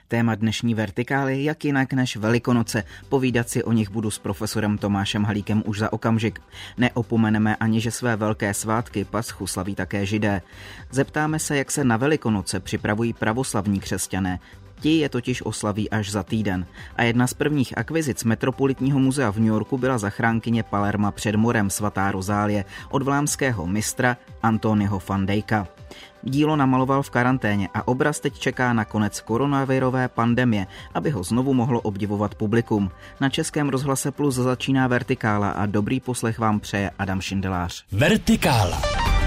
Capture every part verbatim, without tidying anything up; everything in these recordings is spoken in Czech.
Téma dnešní Vertikály jak jinak než Velikonoce. Povídat si o nich budu s profesorem Tomášem Halíkem už za okamžik. Neopomeneme ani, že své velké svátky Paschu slaví také Židé. Zeptáme se, jak se na Velikonoce připravují pravoslavní křesťané. Ti je totiž oslaví až za týden. A jedna z prvních akvizic Metropolitního muzea v New Yorku byla zachránkyně Palerma před morem svatá Rozálie od vlámského mistra Antoniho van Dijka. Dílo namaloval v karanténě a obraz teď čeká na konec koronavirové pandemie, aby ho znovu mohlo obdivovat publikum. Na Českém rozhlase Plus začíná Vertikála a dobrý poslech vám přeje Adam Šindelář. Vertikála.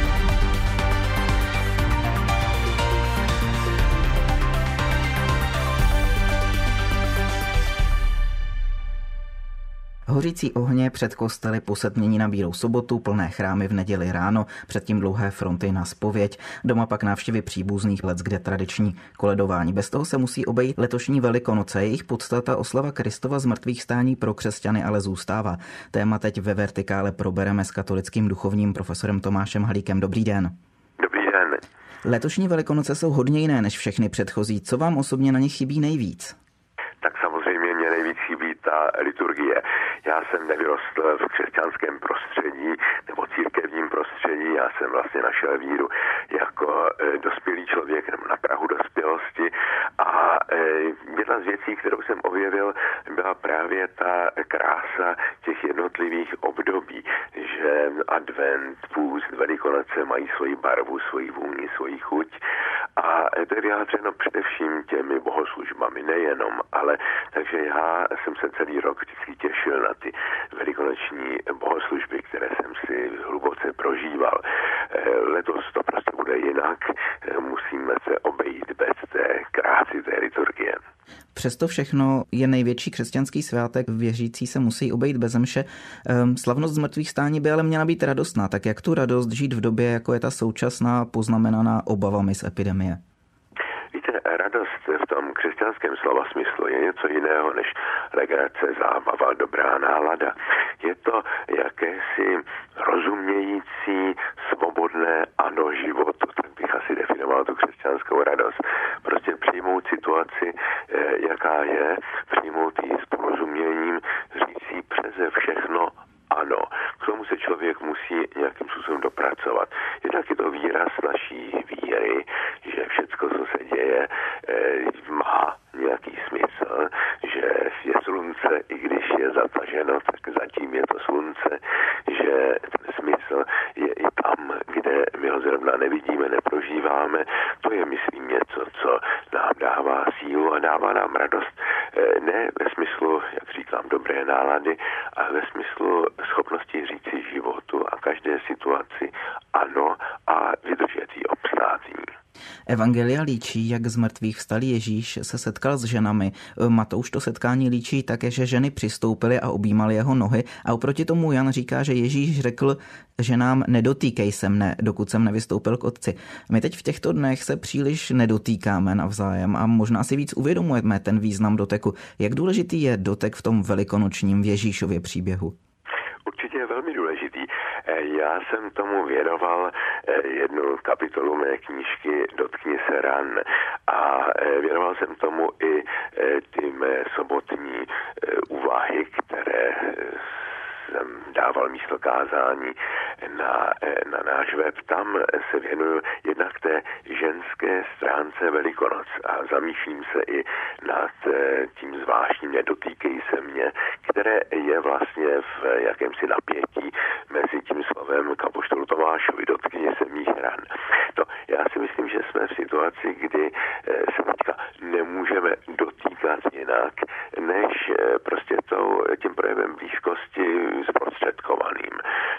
Hořící ohně před kostely posetmění na Bílou sobotu, plné chrámy v neděli ráno, předtím dlouhé fronty na zpověď, doma pak návštěvy příbuzných, leckde tradiční koledování. Bez toho se musí obejít letošní Velikonoce. Jejich podstata oslava Kristova zmrtvýchvstání pro křesťany ale zůstává. Téma teď ve Vertikále probereme s katolickým duchovním profesorem Tomášem Halíkem. Dobrý den. Dobrý den. Letošní Velikonoce jsou hodně jiné než všechny předchozí. Co vám osobně na nich chybí nejvíc? Tak samozřejmě mě nejvíc chybí ta liturgie. Já jsem nevyrostl v křesťanském prostředí nebo církevním prostředí, já jsem vlastně našel víru jako e, dospělý člověk nebo na prahu dospělosti a e, jedna z věcí, kterou jsem objevil, byla právě ta krása těch jednotlivých období, že advent, půst, Velikonoce mají svoji barvu, svoji vůni, svoji chuť a to je vyjádřeno především těmi bohoslužbami, nejenom, ale takže já jsem se celý rok vždycky těšil na ty velikonoční bohoslužby, které jsem si hluboce prožíval. Letos to prostě bude jinak, musíme se obejít bez té krásy té liturgie. Přesto všechno je největší křesťanský svátek, věřící se musí obejít beze mše. Slavnost zmrtvýchvstání by ale měla být radostná, tak jak tu radost žít v době, jako je ta současná, poznamenaná obavami z epidemie? Víte, radost v tom křesťanském slova smyslu je něco jiného než legrace, zábava, dobrá nálada. Je to jakési rozumějící, svobodné ano životu, tak bych asi definoval tu křesťanskou radost. Prostě přijmout situaci, jaká je, přijmout ji s porozuměním, říct si přeze všechno ano. K tomu se člověk musí nějakým způsobem dopracovat. Jednak je to výraz naší víry, že všecko, co se děje, má nějaký smysl, že je slunce, i když je zataženo, tak zatím je to slunce, že ten smysl je i tam, kde my ho zrovna nevidíme, neprožíváme. To je, myslím, něco, co nám dává sílu a dává nám radost. Ne ve smyslu, jak říkám, dobré nálady, ale ve smyslu schopnosti říci životu a každé situaci ano a vydržet ji, obstát jí. Evangelia líčí, jak z mrtvých vstalý Ježíš se setkal s ženami. Matouš to setkání líčí také, že ženy přistoupily a objímaly jeho nohy a oproti tomu Jan říká, že Ježíš řekl ženám nedotýkej se mne, dokud jsem nevystoupil k Otci. My teď v těchto dnech se příliš nedotýkáme navzájem a možná si víc uvědomujeme ten význam doteku. Jak důležitý je dotek v tom velikonočním Ježíšově příběhu? Určitě je velmi důležitý. Já jsem tomu věnoval jednu kapitolu mé knížky Dotkni se ran a věnoval jsem tomu i ty mé sobotní úvahy, které jsem dával místo kázání na, na náš web. Tam se věnuju jednak té ženské stránce Velikonoc a zamýšlím se i nad tím zvláštním nedotýkej se mě, které je vlastně v jakémsi napětí mezi tím slovem k apoštolu Tomášovi, dotkni se mých ran. No, já si myslím, že jsme v situaci, kdy se teďka nemůžeme dotýkat jinak, než prostě tou, tím projevem blízkosti zprostředkovaným.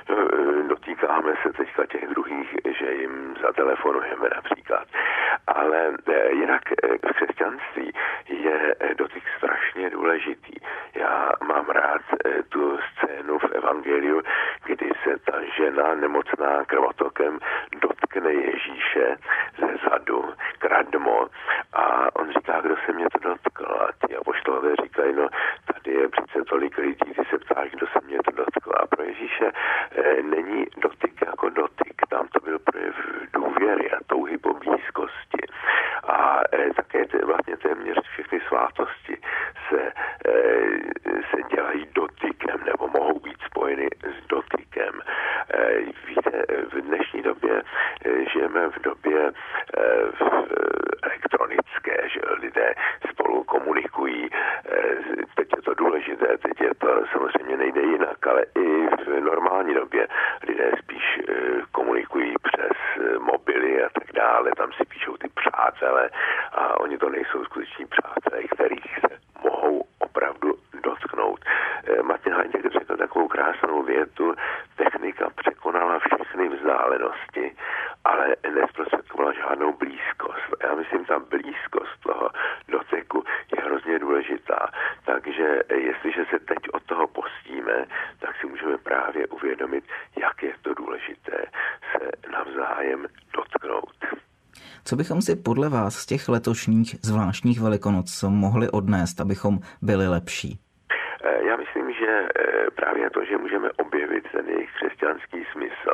Dotýkáme se teďka těch druhých, že jim zatelefonujeme například. Ale jinak v křesťanství je dotyk strašně důležitý. Já mám rád tu scénu v Evangeliu, kdy se ta žena nemocná krvotokem dotkne Ježíše ze zadu, kradmo, a on říká, kdo se mě to dotkl. A ty apoštolové říkají, no tady je přece tolik lidí, ty se ptáš, kdo se mě to dotkl. A pro Ježíše e, není dotyk jako dotyk. Tam to byl projev důvěry a touhy po blízkosti. A e, také ty, vlastně téměř všechny svátosti se, se dělají dotykem nebo mohou být spojeny s dotykem. Víte, v dnešní době žijeme v době elektronické, že lidé spolu komunikují. Teď je to důležité, teď je to samozřejmě nejde jinak, ale i v normální době lidé spíš komunikují přes mobily a tak dále, tam si píšou ty přátelé a oni to nejsou skuteční přátelé, kterých se mohou opravdu dotknout. Martin Heidegger řekl takovou krásnou větu: technika překonala všechny vzdálenosti, ale nezprostředkovala žádnou blízkost. Já myslím, ta blízkost toho doteku je hrozně důležitá. Takže jestliže se teď od toho postíme, tak si můžeme právě uvědomit, jak je to důležité se navzájem dotknout. Co bychom si podle vás z těch letošních zvláštních Velikonoc mohli odnést, abychom byli lepší? Já myslím, že právě to, že můžeme objevit ten jejich křesťanský smysl.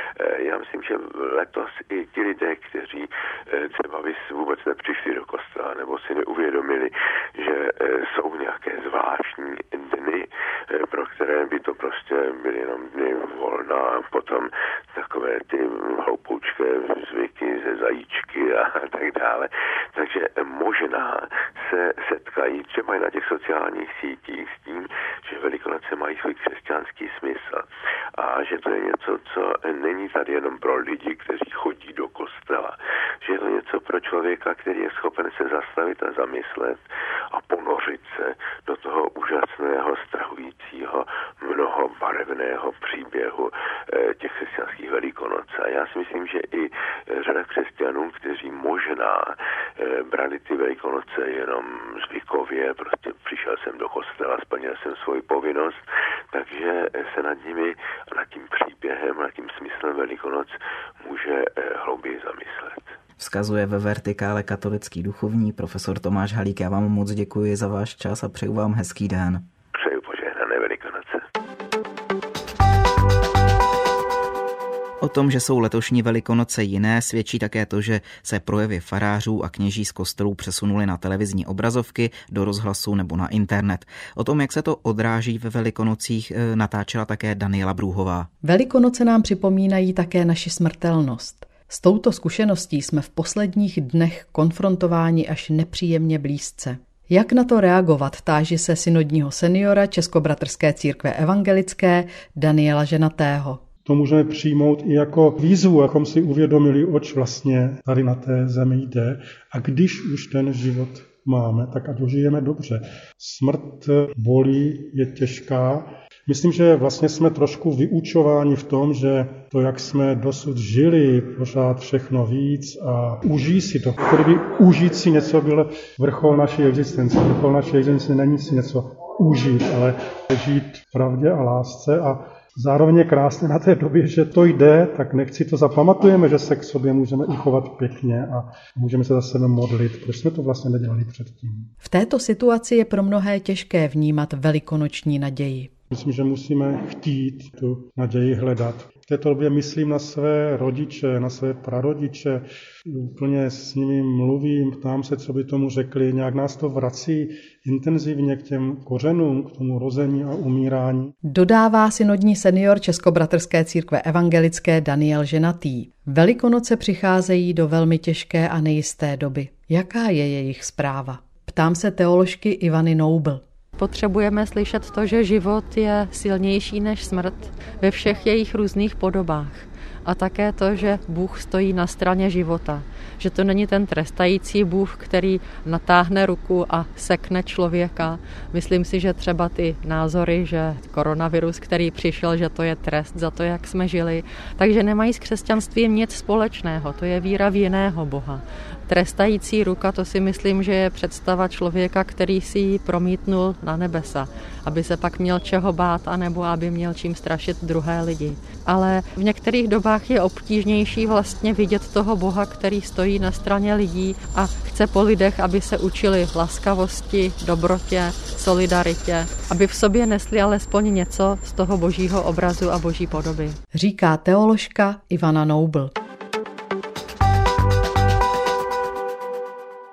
Já myslím, že letos i ti lidé, kteří třeba vůbec nepřišli do kostela nebo si neuvědomili, že jsou nějaké zvláštní dny, pro které by to prostě byly jenom dny volna a potom takové ty hloupoučké zvyky ze zajíčky a tak dále. Takže možná se setkají třeba i na těch sociálních sítích s tím, že Velikonoce mají svůj křesťanský smysl a že to je něco, co není tady jenom pro lidi, kteří chodí do kostela, že je to něco pro člověka, který je schopen se zastavit a zamyslet a ponořit se do toho úžasného, strahujícího, mnohobarevného příběhu těch křesťanských Velikonoc. A já si myslím, že i řada křesťanů, kteří možná brali ty Velikonoce jenom zvykově, prostě přišel jsem do kostela, splnil jsem svoji povinnost, takže se nad nimi, nad tím příběhem, nad tím smyslem Velikonoc může hlouběji zamyslet. Vzkazuje ve Vertikále katolický duchovní profesor Tomáš Halík. Já vám moc děkuji za váš čas a přeju vám hezký den. Přeju požehnané Velikonoce. O tom, že jsou letošní Velikonoce jiné, svědčí také to, že se projevy farářů a kněží z kostelů přesunuly na televizní obrazovky, do rozhlasu nebo na internet. O tom, jak se to odráží ve Velikonocích, natáčela také Daniela Brůhová. Velikonoce nám připomínají také naši smrtelnost. S touto zkušeností jsme v posledních dnech konfrontováni až nepříjemně blízce. Jak na to reagovat, táží se synodního seniora Českobratrské církve evangelické Daniela Ženatého. To můžeme přijmout i jako výzvu, abychom si uvědomili, oč vlastně tady na té zemi jde. A když už ten život máme, tak ať dožijeme dobře. Smrt bolí, je těžká. Myslím, že vlastně jsme trošku vyučováni v tom, že to, jak jsme dosud žili, pořád všechno víc a užij si to. Kdyby užít si něco byl vrchol naší existence. Vrchol naší existence není si něco užít, ale žít v pravdě a lásce a zároveň je krásné na té době, že to jde, tak nechť si to zapamatujeme, že se k sobě můžeme i chovat pěkně a můžeme se za sebe modlit. Proč jsme to vlastně nedělali předtím? V této situaci je pro mnohé těžké vnímat velikonoční naději. Myslím, že musíme chtít tu naději hledat. V této době myslím na své rodiče, na své prarodiče, úplně s nimi mluvím, ptám se, co by tomu řekli, nějak nás to vrací intenzivně k těm kořenům, k tomu rození a umírání. Dodává synodní senior Českobratrské církve evangelické Daniel Ženatý. Velikonoce přicházejí do velmi těžké a nejisté doby. Jaká je jejich zpráva? Ptám se teoložky Ivany Noubl. Potřebujeme slyšet to, že život je silnější než smrt ve všech jejich různých podobách. A také to, že Bůh stojí na straně života. Že to není ten trestající Bůh, který natáhne ruku a sekne člověka. Myslím si, že třeba ty názory, že koronavirus, který přišel, že to je trest za to, jak jsme žili, takže nemají s křesťanstvím nic společného. To je víra v jiného Boha. Trestající ruka, to si myslím, že je představa člověka, který si ji promítnul na nebesa, aby se pak měl čeho bát, anebo aby měl čím strašit druhé lidi. Ale v některých dobách je obtížnější vlastně vidět toho Boha, který stojí na straně lidí a chce po lidech, aby se učili laskavosti, dobrotě, solidaritě, aby v sobě nesli alespoň něco z toho božího obrazu a boží podoby. Říká teoložka Ivana Noubl.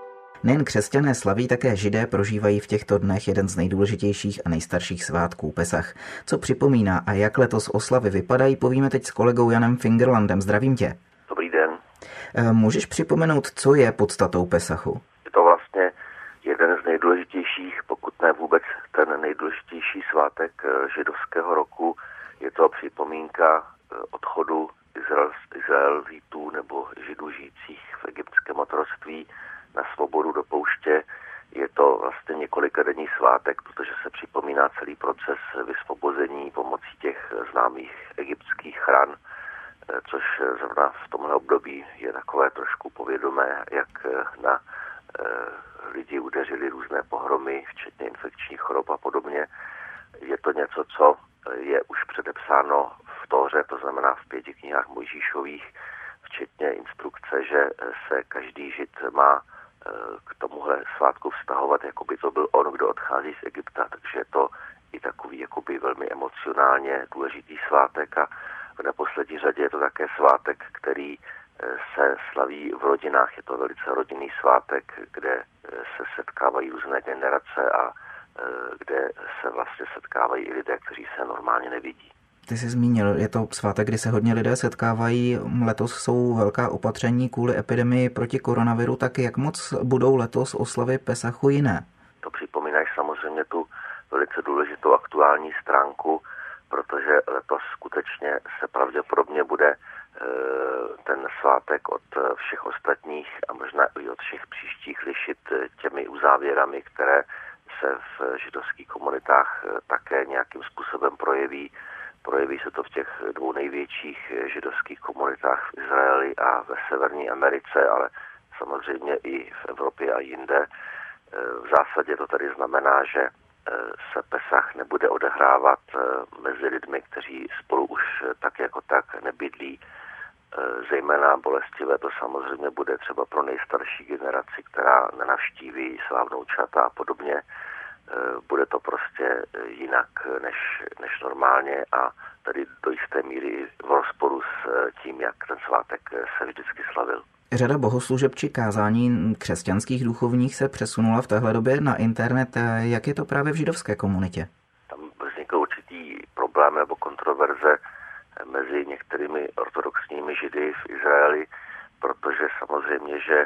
Nejen křesťané slaví, také židé prožívají v těchto dnech jeden z nejdůležitějších a nejstarších svátků Pesach. Co připomíná a jak letos oslavy vypadají, povíme teď s kolegou Janem Fingerlandem. Zdravím tě. Dobrý den. Můžeš připomenout, co je podstatou Pesachu? Je to vlastně jeden z nejdůležitějších, pokud ne vůbec ten nejdůležitější svátek židovského roku. Je to připomínka odchodu Izrael, Izraelitů nebo židů žijících v egyptském otroctví na svobodu do pouště. Je to vlastně několikadenní svátek, protože se připomíná celý proces vysvobození pomocí těch známých egyptských chran, což zrovna v tomhle období je takové trošku povědomé, jak na e, lidi udeřili různé pohromy, včetně infekčních chorob a podobně. Je to něco, co je už předepsáno v Tóře, to znamená v pěti knihách Mojžíšových, včetně instrukce, že se každý žid má k tomuhle svátku vztahovat, jako by to byl on, kdo odchází z Egypta, takže je to i takový jakoby velmi emocionálně důležitý svátek a v neposlední řadě je to také svátek, který se slaví v rodinách. Je to velice rodinný svátek, kde se setkávají různé generace a kde se vlastně setkávají i lidé, kteří se normálně nevidí. Ty jsi zmínil, je to svátek, kdy se hodně lidé setkávají. Letos jsou velká opatření kvůli epidemii proti koronaviru, tak jak moc budou letos oslavy Pesachu jiné? To připomínáš samozřejmě tu velice důležitou aktuální stránku, protože letos skutečně se pravděpodobně bude ten svátek od všech ostatních a možná i od všech příštích lišit těmi uzávěrami, které se v židovských komunitách také nějakým způsobem projeví. Projeví se to v těch dvou největších židovských komunitách v Izraeli a ve Severní Americe, ale samozřejmě i v Evropě a jinde. V zásadě to tady znamená, že se Pesach nebude odehrávat mezi lidmi, kteří spolu už tak jako tak nebydlí. Zejména bolestivé to samozřejmě bude třeba pro nejstarší generaci, která nenavštíví svá vnoučata a podobně. Bude to prostě jinak než, než normálně a tady do jisté míry v rozporu s tím, jak ten svátek se vždycky slavil. Řada bohoslužeb či kázání křesťanských duchovních se přesunula v téhle době na internet. Jak je to právě v židovské komunitě? Tam vznikl určitý problém nebo kontroverze mezi některými ortodoxními židy v Izraeli, protože samozřejmě, že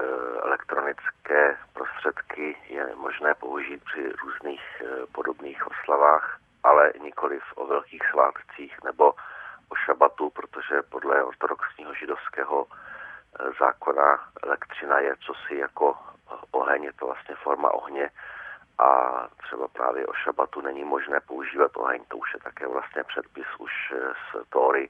elektronické prostředky je možné použít při různých podobných oslavách, ale nikoliv o velkých svátcích nebo o šabatu, protože podle ortodoxního židovského zákona elektřina je cosi jako oheň, je to vlastně forma ohně a třeba právě o šabatu není možné používat oheň, to už je také vlastně předpis už z Tóry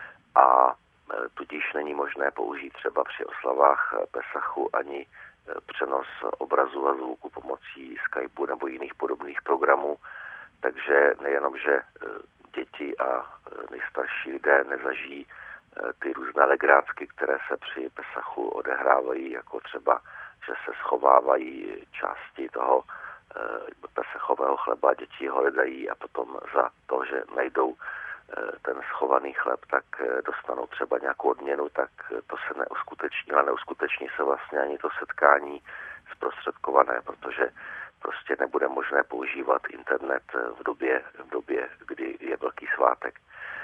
a tudíž není možné použít třeba při oslavách Pesachu ani přenos obrazu a zvuku pomocí Skypeu nebo jiných podobných programů, takže nejenom, že děti a nejstarší lidé nezažijí ty různé legrácky, které se při Pesachu odehrávají, jako třeba, že se schovávají části toho pesachového chleba, děti ho hledají a potom za to, že najdou ten schovaný chleb, tak dostanou třeba nějakou odměnu, tak to se neuskuteční, ale neuskuteční se vlastně ani to setkání zprostředkované, protože prostě nebude možné používat internet v době, v době, kdy je velký svátek.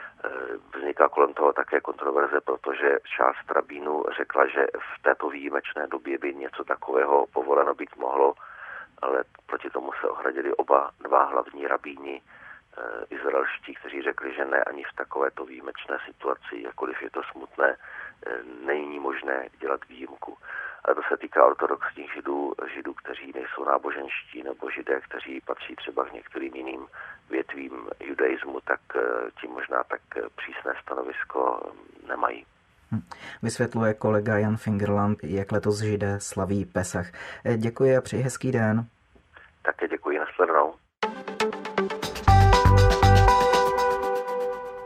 Vzniká kolem toho také kontroverze, protože část rabínů řekla, že v této výjimečné době by něco takového povoleno být mohlo, ale proti tomu se ohradili oba dva hlavní rabíni e, izraelští, kteří řekli, že ne, ani v takovéto výjimečné situaci, jakkoliv je to smutné, e, není možné dělat výjimku. A to se týká ortodoxních židů, židů, kteří nejsou náboženští, nebo židé, kteří patří třeba k některým jiným větvím judaismu, tak ti možná tak přísné stanovisko nemají. Vysvětluje kolega Jan Fingerland, jak letos židé slaví Pesach. Děkuji a přeji hezký den. Také děkuji, nashledanou.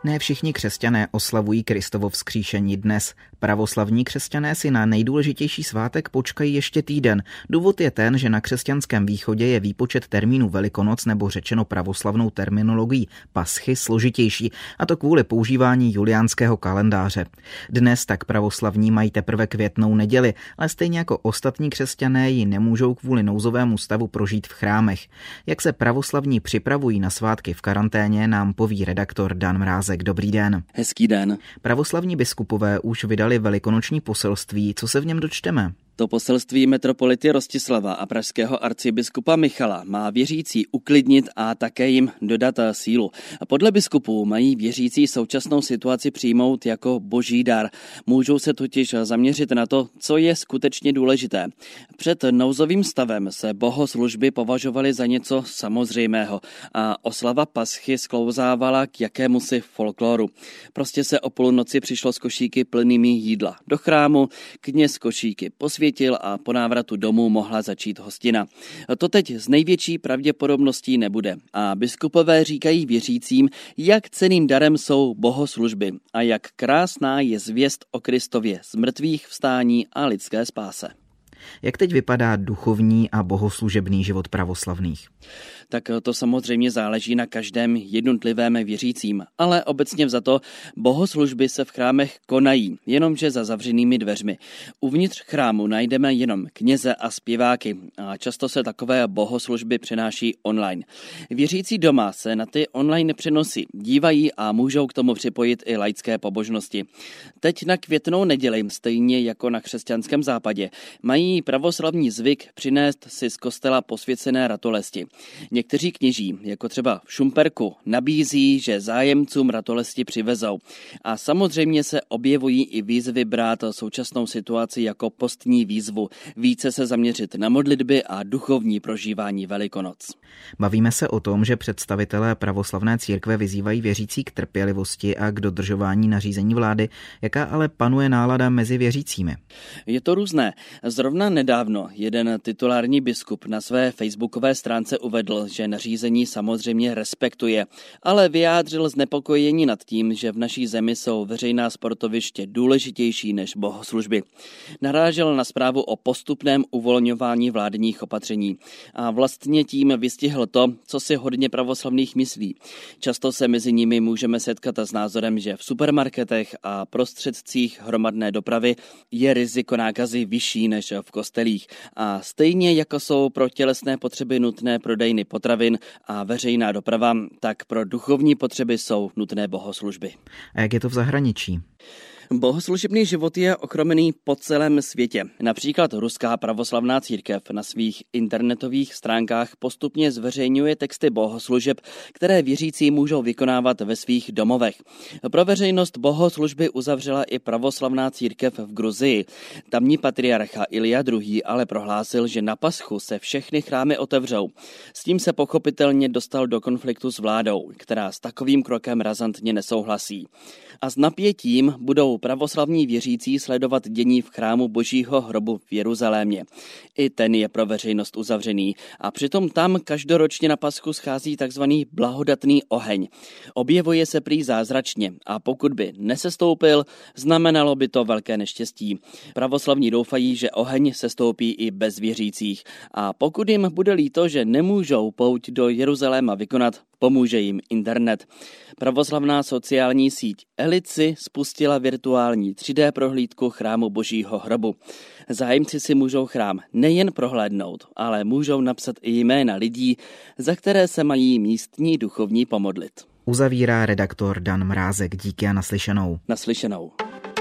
Ne všichni křesťané oslavují Kristovo vzkříšení dnes. Pravoslavní křesťané si na nejdůležitější svátek počkají ještě týden. Důvod je ten, že na křesťanském východě je výpočet termínu Velikonoc nebo řečeno pravoslavnou terminologií paschy složitější, a to kvůli používání juliánského kalendáře. Dnes tak pravoslavní mají teprve květnou neděli, ale stejně jako ostatní křesťané ji nemůžou kvůli nouzovému stavu prožít v chrámech. Jak se pravoslavní připravují na svátky v karanténě, nám poví redaktor Dan Mrázek. Dobrý den. Hezký den. Pravoslavní biskupové už vydali velikonoční poselství. Co se v něm dočteme? To poselství metropolity Rostislava a pražského arcibiskupa Michala má věřící uklidnit a také jim dodat sílu. Podle biskupů mají věřící současnou situaci přijmout jako boží dar. Můžou se totiž zaměřit na to, co je skutečně důležité. Před nouzovým stavem se bohoslužby považovaly za něco samozřejmého a oslava paschy sklouzávala k jakémusi folkloru. Prostě se o půlnoci přišlo s košíky plnými jídla do chrámu, kněz košíky posvětil a po návratu domů mohla začít hostina. To teď z největší pravděpodobností nebude a biskupové říkají věřícím, jak cenným darem jsou bohoslužby a jak krásná je zvěst o Kristově zmrtvých vstání a lidské spáse. Jak teď vypadá duchovní a bohoslužebný život pravoslavných? Tak to samozřejmě záleží na každém jednotlivém věřícím, ale obecně vzato bohoslužby se v chrámech konají, jenomže za zavřenými dveřmi. Uvnitř chrámu najdeme jenom kněze a zpěváky a často se takové bohoslužby přenáší online. Věřící doma se na ty online přenosy dívají a můžou k tomu připojit i laické pobožnosti. Teď na květnou neděli, stejně jako na křesťanském západě, mají pravoslavní zvyk přinést si z kostela posvěcené ratolesti. Někteří kněží, jako třeba v Šumperku, nabízí, že zájemcům ratolesti přivezou. A samozřejmě se objevují i výzvy brát současnou situaci jako postní výzvu, více se zaměřit na modlitby a duchovní prožívání Velikonoc. Bavíme se o tom, že představitelé pravoslavné církve vyzývají věřící k trpělivosti a k dodržování nařízení vlády, jaká ale panuje nálada mezi věřícími. Je to různé. Zrovna nedávno jeden titulární biskup na své facebookové stránce uvedl, že nařízení samozřejmě respektuje, ale vyjádřil znepokojení nad tím, že v naší zemi jsou veřejná sportoviště důležitější než bohoslužby. Narážel na zprávu o postupném uvolňování vládních opatření a vlastně tím vystihl to, co si hodně pravoslavných myslí. Často se mezi nimi můžeme setkat s názorem, že v supermarketech a prostředcích hromadné dopravy je riziko nákazy vyšší než v kostelích a stejně jako jsou pro tělesné potřeby nutné prodejny potravin a veřejná doprava, tak pro duchovní potřeby jsou nutné bohoslužby. A jak je to v zahraničí? Bohoslužebný život je ochromený po celém světě. Například Ruská pravoslavná církev na svých internetových stránkách postupně zveřejňuje texty bohoslužeb, které věřící můžou vykonávat ve svých domovech. Pro veřejnost bohoslužby uzavřela i pravoslavná církev v Gruzii. Tamní patriarcha Ilja druhý. ale prohlásil, že na Paschu se všechny chrámy otevřou. S tím se pochopitelně dostal do konfliktu s vládou, která s takovým krokem razantně nesouhlasí. A s napětím budou pravoslavní věřící sledovat dění v chrámu Božího hrobu v Jeruzalémě. I ten je pro veřejnost uzavřený a přitom tam každoročně na Paschu schází takzvaný blahodatný oheň. Objevuje se prý zázračně a pokud by nesestoupil, znamenalo by to velké neštěstí. Pravoslavní doufají, že oheň sestoupí i bez věřících a pokud jim bude líto, že nemůžou pouť do Jeruzaléma vykonat, pomůže jim internet. Pravoslavná sociální síť Elici spustila virtuální tři dé prohlídku chrámu Božího hrobu. Zájemci si můžou chrám nejen prohlédnout, ale můžou napsat i jména lidí, za které se mají místní duchovní pomodlit. Uzavírá redaktor Dan Mrázek. Díky a naslyšenou. Naslyšenou.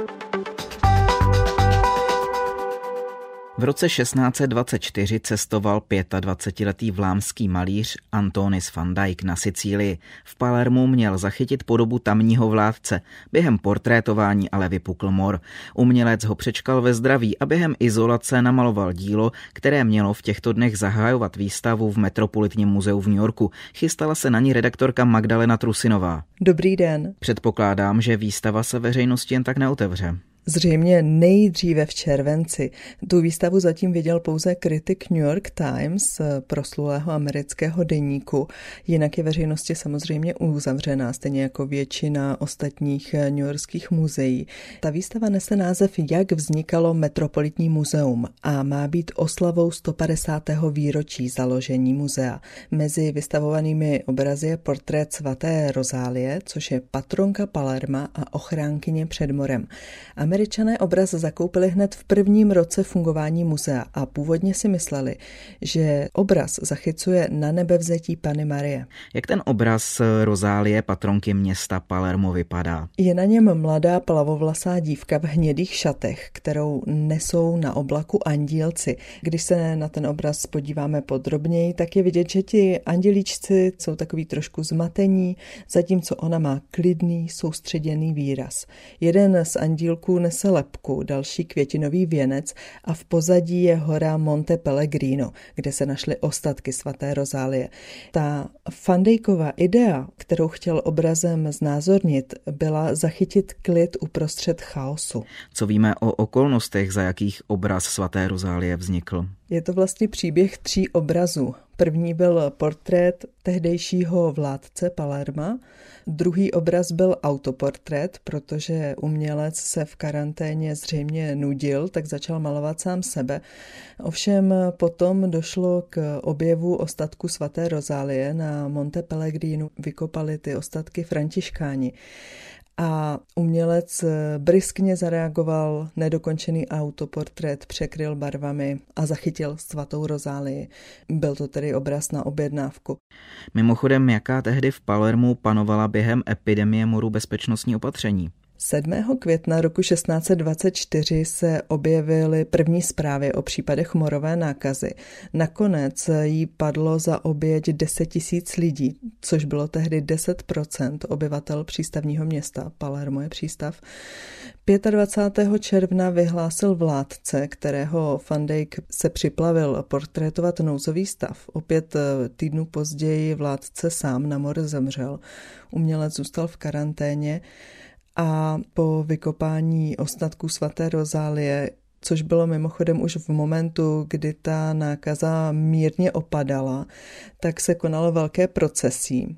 V roce šestnáct set dvacet čtyři cestoval dvacetiletý vlámský malíř Antonis van Dyck na Sicílii. V Palermu měl zachytit podobu tamního vládce. Během portrétování ale vypukl mor. Umělec ho přečkal ve zdraví a během izolace namaloval dílo, které mělo v těchto dnech zahájovat výstavu v Metropolitním muzeu v New Yorku. Chystala se na ní redaktorka Magdalena Trusinová. Dobrý den. Předpokládám, že výstava se veřejnosti jen tak neotevře. Zřejmě nejdříve v červenci. Tu výstavu zatím viděl pouze kritik New York Times, proslulého amerického deníku. Jinak je veřejnosti samozřejmě uzavřená, stejně jako většina ostatních newyorských muzeí. Ta výstava nese název Jak vznikalo Metropolitní muzeum a má být oslavou sto padesátého výročí založení muzea. Mezi vystavovanými obrazy je portrét svaté Rozálie, což je patronka Palerma a ochránkyně před morem. Američané obraz zakoupili hned v prvním roce fungování muzea a původně si mysleli, že obraz zachycuje na nebevzetí Panny Marie. Jak ten obraz Rozálie, patronky města Palermo, vypadá? Je na něm mladá plavovlasá dívka v hnědých šatech, kterou nesou na oblaku andílci. Když se na ten obraz podíváme podrobněji, tak je vidět, že ti andělíčci jsou takový trošku zmatení, zatímco ona má klidný, soustředěný výraz. Jeden z andílků nese lebku, další květinový věnec a v pozadí je hora Monte Pellegrino, kde se našly ostatky svaté Rozálie. Ta Van Dijkova idea, kterou chtěl obrazem znázornit, byla zachytit klid uprostřed chaosu. Co víme o okolnostech, za jakých obraz svaté Rozálie vznikl? Je to vlastně příběh tří obrazů. První byl portrét tehdejšího vládce Palerma, druhý obraz byl autoportrét, protože umělec se v karanténě zřejmě nudil, tak začal malovat sám sebe. Ovšem potom došlo k objevu ostatku svaté Rozálie na Monte Pellegrinu, vykopali ty ostatky františkáni. A umělec bryskně zareagoval, nedokončený autoportrét překryl barvami a zachytil svatou Rozálii. Byl to tedy obraz na objednávku. Mimochodem, jaká tehdy v Palermu panovala během epidemie moru bezpečnostní opatření? sedmého května roku šestnáct set dvacet čtyři se objevily první zprávy o případech morové nákazy. Nakonec jí padlo za oběť deset tisíc lidí, což bylo tehdy deset procent obyvatel přístavního města. Palermo je přístav. dvacátého pátého června vyhlásil vládce, kterého Van Dijk se připlavil portrétovat nouzový stav. Opět týdnu později vládce sám na mor zemřel. Umělec zůstal v karanténě. A po vykopání ostatků svaté Rozálie, což bylo mimochodem už v momentu, kdy ta nákaza mírně opadala, tak se konalo velké procesí.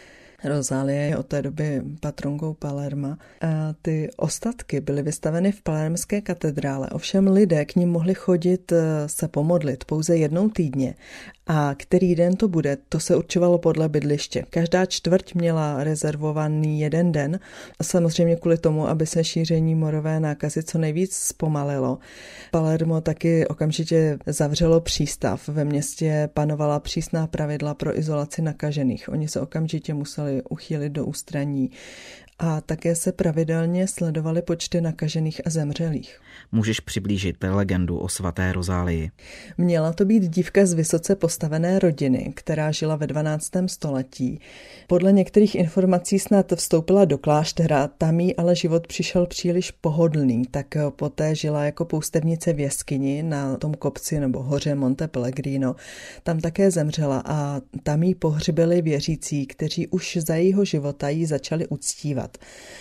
Rozálie je od té doby patronkou Palerma. A ty ostatky byly vystaveny v palermské katedrále, ovšem lidé k nim mohli chodit se pomodlit pouze jednou týdně. A který den to bude, to se určovalo podle bydliště. Každá čtvrť měla rezervovaný jeden den, samozřejmě kvůli tomu, aby se šíření morové nákazy co nejvíc zpomalilo. Palermo taky okamžitě zavřelo přístav. Ve městě panovala přísná pravidla pro izolaci nakažených. Oni se okamžitě museli uchýlit do ústraní. A také se pravidelně sledovaly počty nakažených a zemřelých. Můžeš přiblížit legendu o svaté Rozálii? Měla to být dívka z vysoce postavené rodiny, která žila ve dvanáctém století. Podle některých informací snad vstoupila do kláštera, tam jí ale život přišel příliš pohodlný, tak poté žila jako poustevnice v jeskyni na tom kopci nebo hoře Monte Pellegrino. Tam také zemřela a tam jí pohřbili věřící, kteří už za jejího života ji začali uctívat.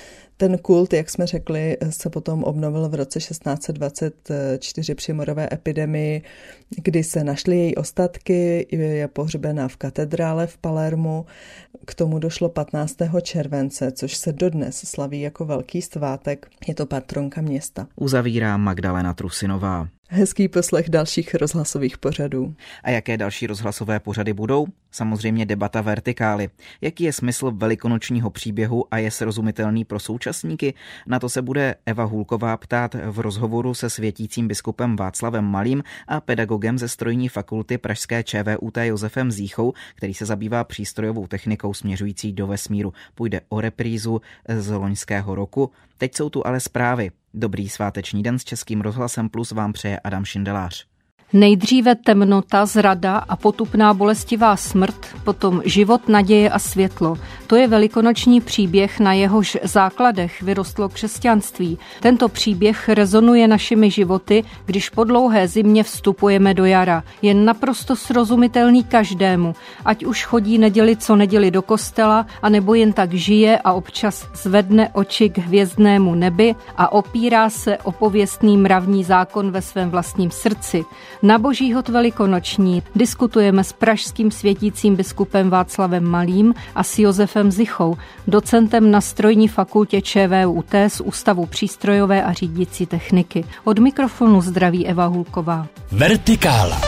Ten kult, jak jsme řekli, se potom obnovil v roce šestnáct set dvacet čtyři při morové epidemii, kdy se našly její ostatky, je pohřbená v katedrále v Palermu. K tomu došlo patnáctého července, což se dodnes slaví jako velký svátek. Je to patronka města. Uzavírá Magdalena Trusinová. Hezký poslech dalších rozhlasových pořadů. A jaké další rozhlasové pořady budou? Samozřejmě debata Vertikály. Jaký je smysl velikonočního příběhu a je srozumitelný pro současníky? Na to se bude Eva Hůlková ptát v rozhovoru se světícím biskupem Václavem Malým a pedagogem ze strojní fakulty pražské ČVUT Josefem Zíchou, který se zabývá přístrojovou technikou směřující do vesmíru. Půjde o reprízu z loňského roku. Teď jsou tu ale zprávy. Dobrý sváteční den s Českým rozhlasem Plus vám přeje Adam Šindelář. Nejdříve temnota, zrada a potupná bolestivá smrt, potom život, naděje a světlo. To je velikonoční příběh, na jehož základech vyrostlo křesťanství. Tento příběh rezonuje našimi životy, když po dlouhé zimě vstupujeme do jara. Je naprosto srozumitelný každému, ať už chodí neděli co neděli do kostela, anebo jen tak žije a občas zvedne oči k hvězdnému nebi a opírá se o pověstný mravní zákon ve svém vlastním srdci. Na Boží hod velikonoční diskutujeme s pražským světícím biskupem Václavem Malým a s Josefem Zichou, docentem na strojní fakultě ČVUT z Ústavu přístrojové a řídící techniky. Od mikrofonu zdraví Eva Hulková. Vertikála.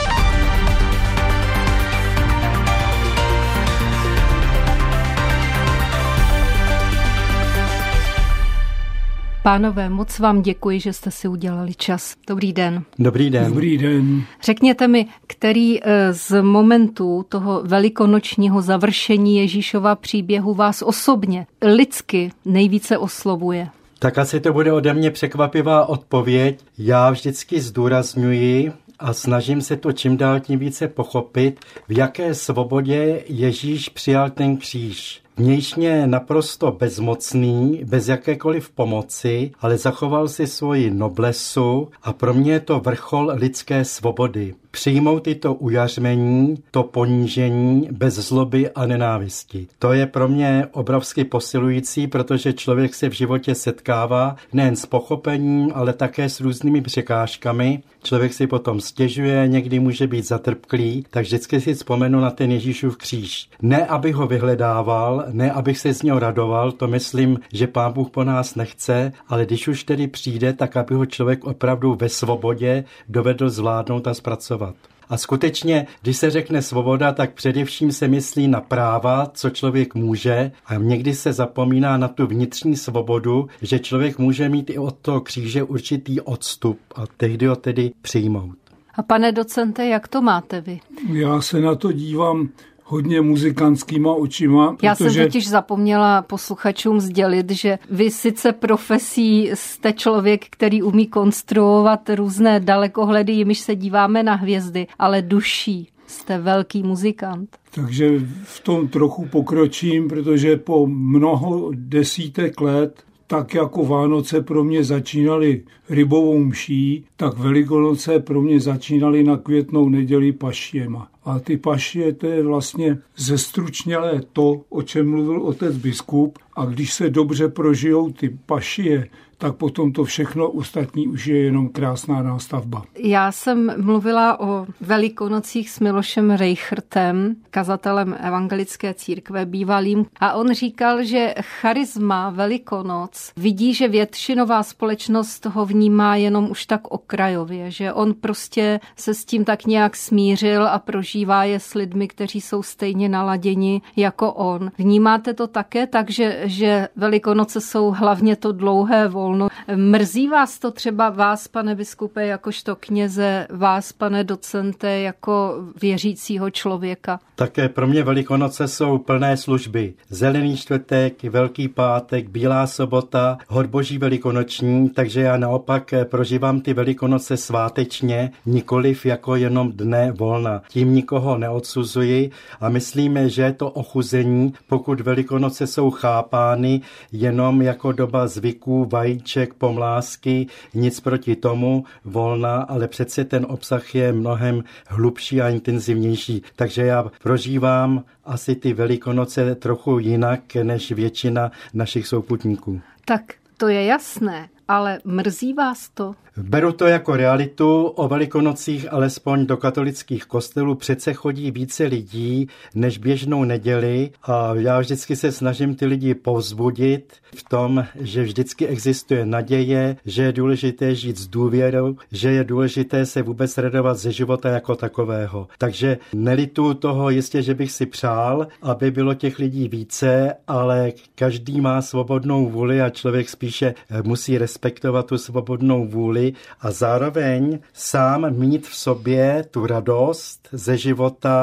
Pánové, moc vám děkuji, že jste si udělali čas. Dobrý den. Dobrý den. Dobrý den. Řekněte mi, který z momentů toho velikonočního završení Ježíšova příběhu vás osobně, lidsky nejvíce oslovuje? Tak asi to bude ode mě překvapivá odpověď. Já vždycky zdůrazňuji a snažím se to čím dál tím více pochopit, v jaké svobodě Ježíš přijal ten kříž. Vnějšně naprosto bezmocný, bez jakékoliv pomoci, ale zachoval si svoji noblesu a pro mě je to vrchol lidské svobody. Přijmout tyto ujařmení, to ponížení bez zloby a nenávisti. To je pro mě obrovsky posilující, protože člověk se v životě setkává nejen s pochopením, ale také s různými překážkami. Člověk si potom stěžuje, někdy může být zatrpklý, tak vždycky si vzpomenu na ten Ježíšův kříž. Ne, abych ho vyhledával, ne, abych se z něho radoval, to myslím, že Pán Bůh po nás nechce, ale když už tedy přijde, tak aby ho člověk opravdu ve svobodě dovedl zvládnout a zpracovat. A skutečně, když se řekne svoboda, tak především se myslí na práva, co člověk může, a někdy se zapomíná na tu vnitřní svobodu, že člověk může mít i od toho kříže určitý odstup a tehdy ho tedy přijmout. A pane docente, jak to máte vy? Já se na to dívám hodně muzikantskýma očima. Já protože... jsem totiž zapomněla posluchačům sdělit, že vy sice profesí jste člověk, který umí konstruovat různé dalekohledy, jimiž se díváme na hvězdy, ale duší jste velký muzikant. Takže v tom trochu pokročím, protože po mnoho desítek let tak jako Vánoce pro mě začínaly rybovou mší, tak Velikonoce pro mě začínaly na Květnou neděli paštěma. A ty pašie, to je vlastně zestručnělé to, o čem mluvil otec biskup. A když se dobře prožijou ty pašie, tak potom to všechno ostatní už je jenom krásná nástavba. Já jsem mluvila o Velikonocích s Milošem Rejchrtem, kazatelem evangelické církve bývalým, a on říkal, že charisma Velikonoc vidí, že většinová společnost ho vnímá jenom už tak okrajově, že on prostě se s tím tak nějak smířil a prožívá je s lidmi, kteří jsou stejně naladěni jako on. Vnímáte to také tak, že, že Velikonoce jsou hlavně to dlouhé volno? Mrzí vás to třeba vás, pane biskupe, jakožto kněze, vás, pane docente, jako věřícího člověka? Také pro mě Velikonoce jsou plné služby. Zelený čtvrtek, Velký pátek, Bílá sobota, Hod Boží velikonoční, takže já naopak prožívám ty Velikonoce svátečně, nikoliv jako jenom dne volna. Tím nikoho neodsuzuji a myslíme, že je to ochuzení, pokud Velikonoce jsou chápány jenom jako doba zvyků, vajíček, pomlásky, nic proti tomu, volna, ale přece ten obsah je mnohem hlubší a intenzivnější. Takže já prožívám asi ty Velikonoce trochu jinak než většina našich souputníků. Tak to je jasné, ale mrzí vás to? Beru to jako realitu. O Velikonocích alespoň do katolických kostelů přece chodí více lidí než běžnou neděli a já vždycky se snažím ty lidi povzbudit v tom, že vždycky existuje naděje, že je důležité žít s důvěrou, že je důležité se vůbec radovat ze života jako takového. Takže nelituju toho, jistě, že bych si přál, aby bylo těch lidí více, ale každý má svobodnou vůli a člověk spíše musí respektovat tu svobodnou vůli a zároveň sám mít v sobě tu radost ze života,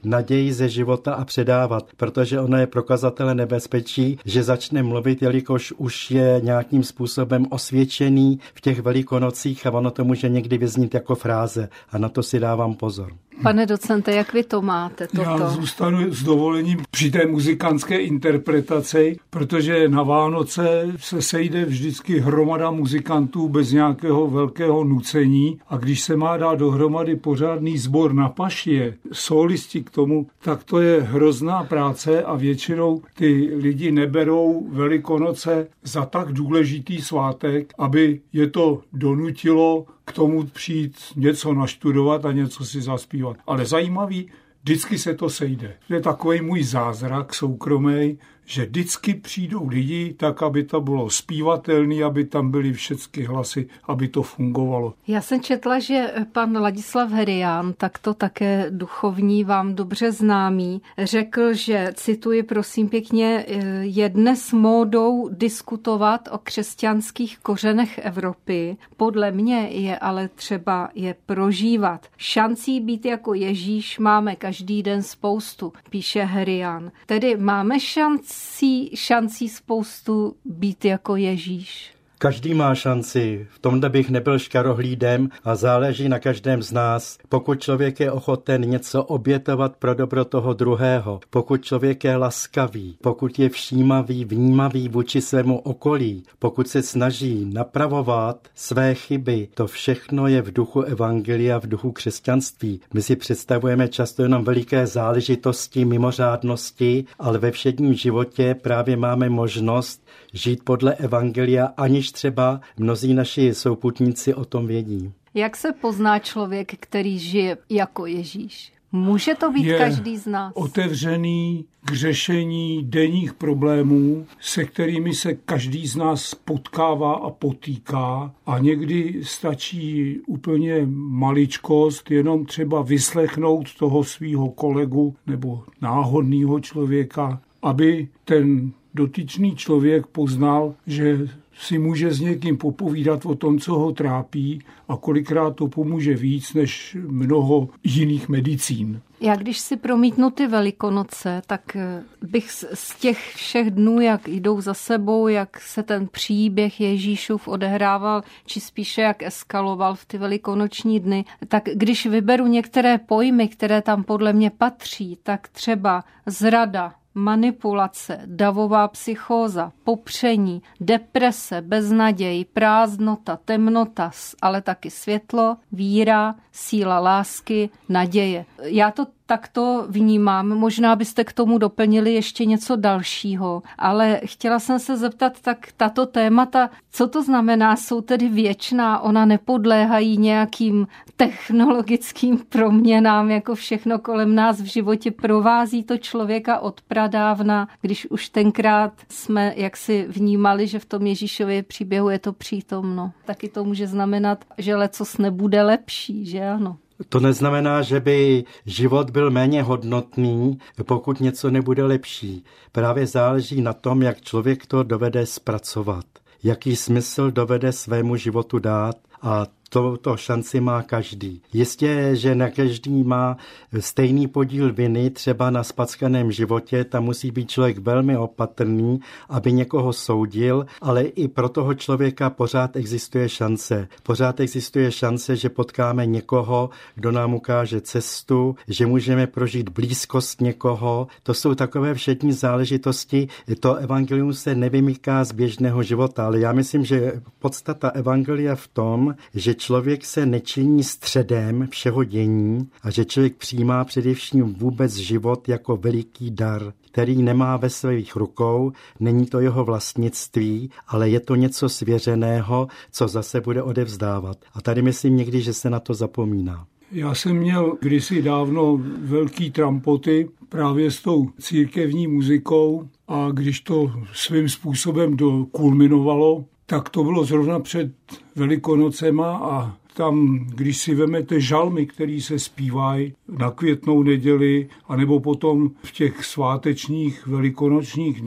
naději ze života a předávat, protože ono je prokazatele nebezpečí, že začne mluvit, jelikož už je nějakým způsobem osvědčený v těch velikonocích a ono to může někdy vyznít jako fráze a na to si dávám pozor. Pane docente, jak vy to máte? Toto? Já zůstanu s dovolením při té muzikantské interpretaci, protože na Vánoce se sejde vždycky hromada muzikantů bez nějakého velkého nucení a když se má dát dohromady pořádný sbor na pašie, solisti k tomu, tak to je hrozná práce a většinou ty lidi neberou Velikonoce za tak důležitý svátek, aby je to donutilo k tomu přijít něco naštudovat a něco si zaspívat. Ale zajímavý, vždycky se to sejde. To je takový můj zázrak soukromý, že vždycky přijdou lidi tak, aby to bylo zpívatelné, aby tam byly všechny hlasy, aby to fungovalo. Já jsem četla, že pan Ladislav Herián, takto také duchovní, vám dobře známý, řekl, že, cituji prosím pěkně, je dnes módou diskutovat o křesťanských kořenech Evropy. Podle mě je ale třeba je prožívat. Šancí být jako Ježíš máme každý den spoustu, píše Herián. Tedy máme šanci šancí spoustu být jako Ježíš. Každý má šanci, v tomhle bych nebyl škarohlídem a záleží na každém z nás. Pokud člověk je ochoten něco obětovat pro dobro toho druhého, pokud člověk je laskavý, pokud je všímavý, vnímavý vůči svému okolí, pokud se snaží napravovat své chyby, to všechno je v duchu evangelia, v duchu křesťanství. My si představujeme často jenom veliké záležitosti, mimořádnosti, ale ve všedním životě právě máme možnost žít podle evangelia, aniž třeba mnozí naši souputníci o tom vědí. Jak se pozná člověk, který žije jako Ježíš? Může to být je každý z nás? Otevřený k řešení denních problémů, se kterými se každý z nás potkává a potýká a někdy stačí úplně maličkost, jenom třeba vyslechnout toho svého kolegu nebo náhodného člověka, aby ten dotyčný člověk poznal, že si může s někým popovídat o tom, co ho trápí a kolikrát to pomůže víc než mnoho jiných medicín. Já když si promítnu ty Velikonoce, tak bych z těch všech dnů, jak jdou za sebou, jak se ten příběh Ježíšův odehrával, či spíše jak eskaloval v ty velikonoční dny, tak když vyberu některé pojmy, které tam podle mě patří, tak třeba zrada, manipulace, davová psychóza, popření, deprese, beznaděj, prázdnota, temnota, ale taky světlo, víra, síla lásky, naděje. Já to takto vnímám. Možná byste k tomu doplnili ještě něco dalšího, ale chtěla jsem se zeptat, tak tato témata, co to znamená, jsou tedy věčná, ona nepodléhají nějakým technologickým proměnám, jako všechno kolem nás v životě, provází to člověka od pradávna, když už tenkrát jsme jaksi vnímali, že v tom Ježíšově příběhu je to přítomno. Taky to může znamenat, že lecos nebude lepší, že ano? To neznamená, že by život byl méně hodnotný, pokud něco nebude lepší. Právě záleží na tom, jak člověk to dovede zpracovat, jaký smysl dovede svému životu dát a to šanci má každý. Jistě, že na každý má stejný podíl viny, třeba na spackaném životě, tam musí být člověk velmi opatrný, aby někoho soudil, ale i pro toho člověka pořád existuje šance. Pořád existuje šance, že potkáme někoho, kdo nám ukáže cestu, že můžeme prožít blízkost někoho. To jsou takové všední záležitosti. To evangelium se nevymyká z běžného života, ale já myslím, že podstata evangelia v tom, že člověk se nečiní středem všeho dění a že člověk přijímá především vůbec život jako veliký dar, který nemá ve svých rukou, není to jeho vlastnictví, ale je to něco svěřeného, co zase bude odevzdávat. A tady myslím někdy, že se na to zapomíná. Já jsem měl kdysi dávno velký trampoty právě s tou církevní muzikou a když to svým způsobem dokulminovalo, tak to bylo zrovna před Velikonocema a tam, když si vemete žalmy, který se zpívají na Květnou neděli, anebo potom v těch svátečních velikonočních dnech,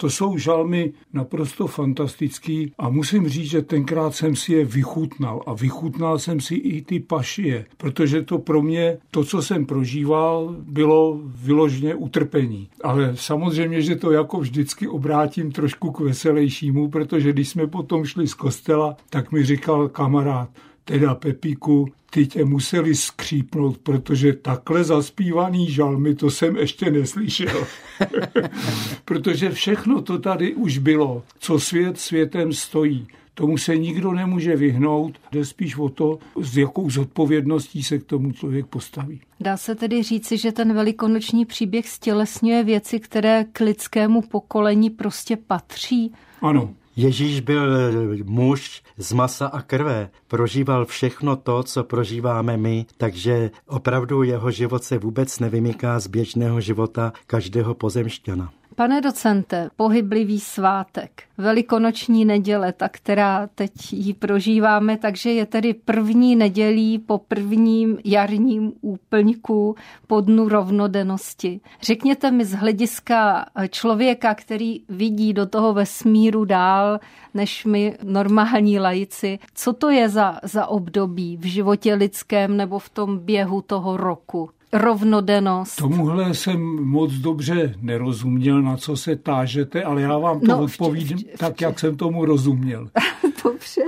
To jsou žalmy naprosto fantastický a musím říct, že tenkrát jsem si je vychutnal a vychutnal jsem si i ty pašie, protože to pro mě, to, co jsem prožíval, bylo vyloženě utrpení. Ale samozřejmě, že to jako vždycky obrátím trošku k veselejšímu, protože když jsme potom šli z kostela, tak mi říkal kamarád, teda Pepíku, ty tě museli skřípnout, protože takhle zaspívaný žalmy, to jsem ještě neslyšel. Protože všechno to tady už bylo, co svět světem stojí. Tomu se nikdo nemůže vyhnout, jde spíš o to, s jakou zodpovědností se k tomu člověk postaví. Dá se tedy říci, že ten velikonoční příběh stělesňuje věci, které k lidskému pokolení prostě patří? Ano. Ježíš byl muž z masa a krve, prožíval všechno to, co prožíváme my, takže opravdu jeho život se vůbec nevymyká z běžného života každého pozemšťana. Pane docente, pohyblivý svátek, velikonoční neděle, ta, která teď ji prožíváme, takže je tedy první nedělí po prvním jarním úplňku po dnu rovnodennosti. Řekněte mi z hlediska člověka, který vidí do toho vesmíru dál, než my normální laici, co to je za, za období v životě lidském nebo v tom běhu toho roku? Rovnodennost. Tomuhle jsem moc dobře nerozuměl, na co se tážete, ale já vám to no, odpovím vč, vč, tak, vč. jak jsem tomu rozuměl. Dobře.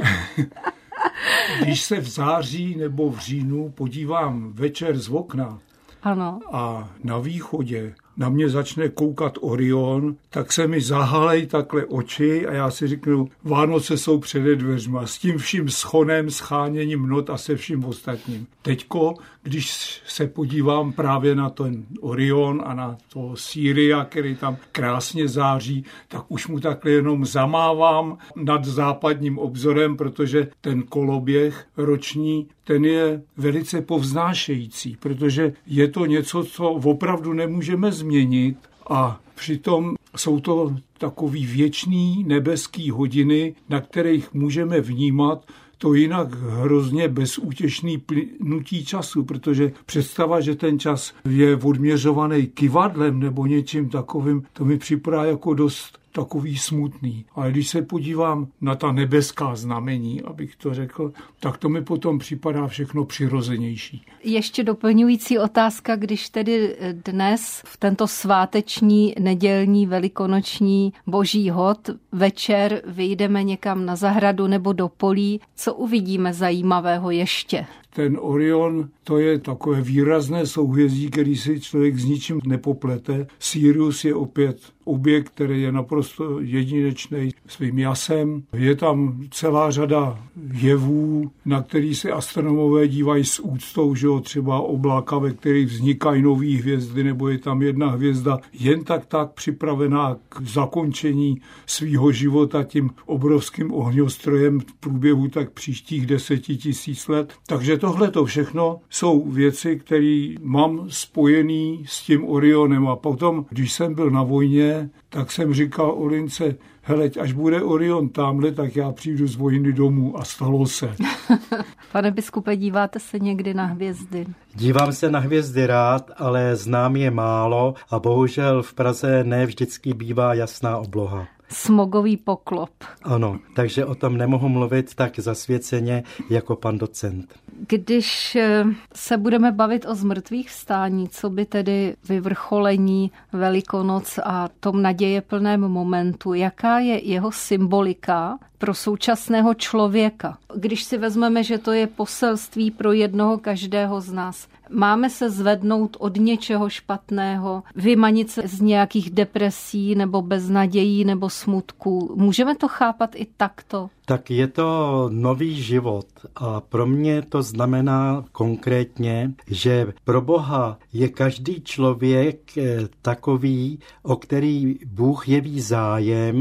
Když se v září nebo v říjnu podívám večer z okna, ano. A na východě na mě začne koukat Orion, tak se mi zahalej takhle oči a já si řeknu, Vánoce jsou přede dveřma, s tím vším schonem, scháněním not a se vším ostatním. Teďko, když se podívám právě na ten Orion a na to Sýria, který tam krásně září, tak už mu takhle jenom zamávám nad západním obzorem, protože ten koloběh roční, ten je velice povznášející, protože je to něco, co opravdu nemůžeme změnit a přitom jsou to takový věčný nebeský hodiny, na kterých můžeme vnímat to jinak hrozně bezútěšný plynutí času, protože představa, že ten čas je odměřovaný kyvadlem nebo něčím takovým, to mi připadá jako dost takový smutný. Ale když se podívám na ta nebeská znamení, abych to řekl, tak to mi potom připadá všechno přirozenější. Ještě doplňující otázka, když tedy dnes v tento sváteční, nedělní, velikonoční boží hod večer vyjdeme někam na zahradu nebo do polí, co uvidíme zajímavého ještě? Ten Orion, to je takové výrazné souhvězdí, který si člověk s ničím nepoplete. Sirius je opět objekt, který je naprosto jedinečný svým jasem. Je tam celá řada jevů, na který se astronomové dívají s úctou, že jo, třeba obláka, ve kterých vznikají nové hvězdy, nebo je tam jedna hvězda jen tak tak připravená k zakončení svýho života tím obrovským ohňostrojem v průběhu tak příštích deseti tisíc let. Takže tohle to všechno jsou věci, které mám spojený s tím Orionem. A potom, když jsem byl na vojně, tak jsem říkal Olince, hele, až bude Orion tamhle, tak já přijdu z vojny domů a stalo se. Pane biskupe, díváte se někdy na hvězdy? Dívám se na hvězdy rád, ale znám je málo a bohužel v Praze ne vždycky bývá jasná obloha. Smogový poklop. Ano, takže o tom nemohu mluvit tak zasvěceně jako pan docent. Když se budeme bavit o zmrtvých vstání, co by tedy vyvrcholení Velikonoc a tom nadějeplném momentu, jaká je jeho symbolika pro současného člověka? Když si vezmeme, že to je poselství pro jednoho každého z nás. Máme se zvednout od něčeho špatného, vymanit se z nějakých depresí nebo beznadějí nebo smutků. Můžeme to chápat i takto? Tak je to nový život a pro mě to znamená konkrétně, že pro Boha je každý člověk takový, o který Bůh jeví zájem,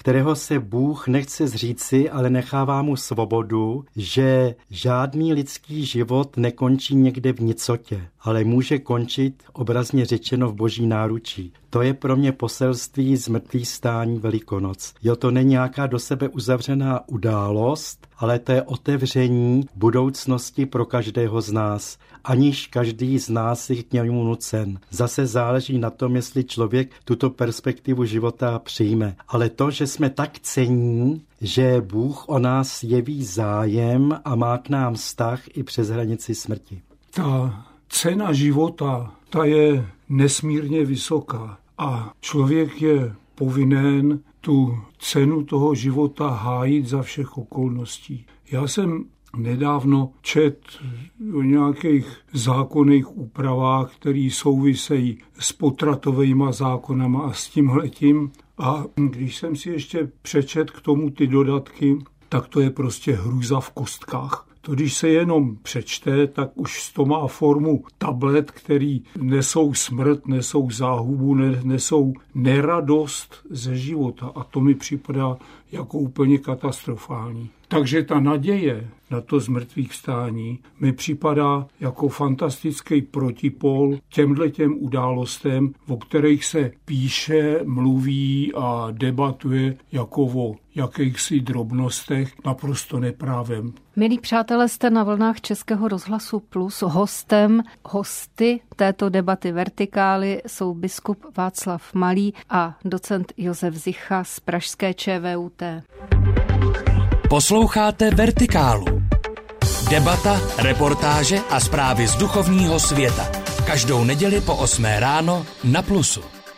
kterého se Bůh nechce zříci, ale nechává mu svobodu, že žádný lidský život nekončí někde v nicotě, ale může končit, obrazně řečeno, v Boží náručí. To je pro mě poselství zmrtvých stání Velikonoc. Jo, to není nějaká do sebe uzavřená událost, ale to je otevření budoucnosti pro každého z nás, aniž každý z nás je k němu nucen. Zase záleží na tom, jestli člověk tuto perspektivu života přijme. Ale to, že jsme tak cenní, že Bůh o nás jeví zájem a má k nám vztah i přes hranici smrti. Ta cena života, ta je nesmírně vysoká a člověk je povinen tu cenu toho života hájit za všech okolností. Já jsem nedávno čet o nějakých zákonných úpravách, které souvisejí s potratovejma zákonama a s tímhletím. A když jsem si ještě přečet k tomu ty dodatky, tak to je prostě hrůza v kostkách. To, když se jenom přečte, tak už to má formu tablet, který nesou smrt, nesou záhubu, nesou neradost ze života. A to mi připadá jako úplně katastrofální. Takže ta naděje na to zmrtvých vstání mi připadá jako fantastický protipol těmhletěm událostem, o kterých se píše, mluví a debatuje jako o jakýchsi drobnostech naprosto neprávem. Milí přátelé, jste na vlnách Českého rozhlasu Plus. Hostem, hosty této debaty Vertikály jsou biskup Václav Malý a docent Josef Zicha z pražské ČVUT. Posloucháte Vertikálu. Debata, reportáže a zprávy z duchovního světa. Každou neděli po osmé ráno na Plusu.